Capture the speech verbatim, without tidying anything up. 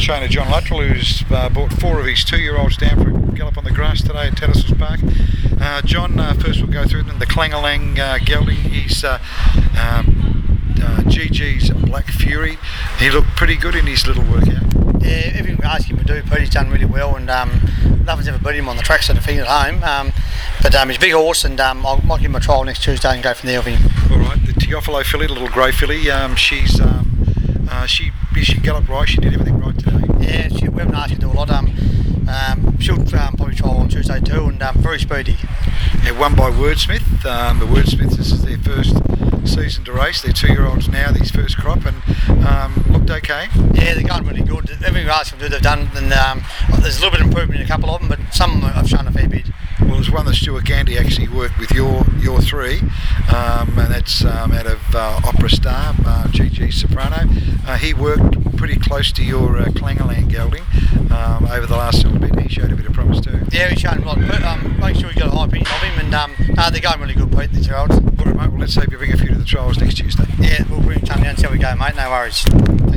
trainer John Luttrell, who's uh, brought four of his two-year-olds down for a gallop on the grass today at Tattersalls Park. Uh, John, uh, first we'll go through them. The Clangalang uh, gelding. He's uh, um, uh, G G's Black Fury. He looked pretty good in his little workout. Yeah, everything we ask him to do, Pete's done really well, and um, nothing's ever beat him on the track, so defeated at home. Um, but um, he's a big horse, and um, I might give him a trial next Tuesday and go from there with him. All right, the Teofilo filly, the little grey filly. Um, she's um, uh, she she galloped right. She did everything right today. Yeah, she, we haven't asked her to do a lot. Um, um, she'll um, probably trial on Tuesday too, and um, very speedy. Yeah, won by Wordsmith. Um, the Wordsmiths, this is their first season to race. They're two-year-olds now, these first crop, and um, looked okay. Yeah, they're going really good. Everything we asked them to do, they've done. And um, there's a little bit of improvement in a couple of them, but some of them have shown a fair bit. Well, there's one that Stuart Gandy actually worked with your your three, um, and that's um, out of uh, Opera Star, uh, G G Soprano. Uh, he worked pretty close to your uh, Clangalang gelding um, over the last little bit, and he showed a bit of promise too. Yeah, he's shown a lot. But, um, make sure you got a high opinion of him, and um, uh, they're going really good, Pete, the two-year-olds. All right, mate, well, let's hope you bring a few to the trials next Tuesday. Yeah, we'll bring them down and see how we go, mate, no worries.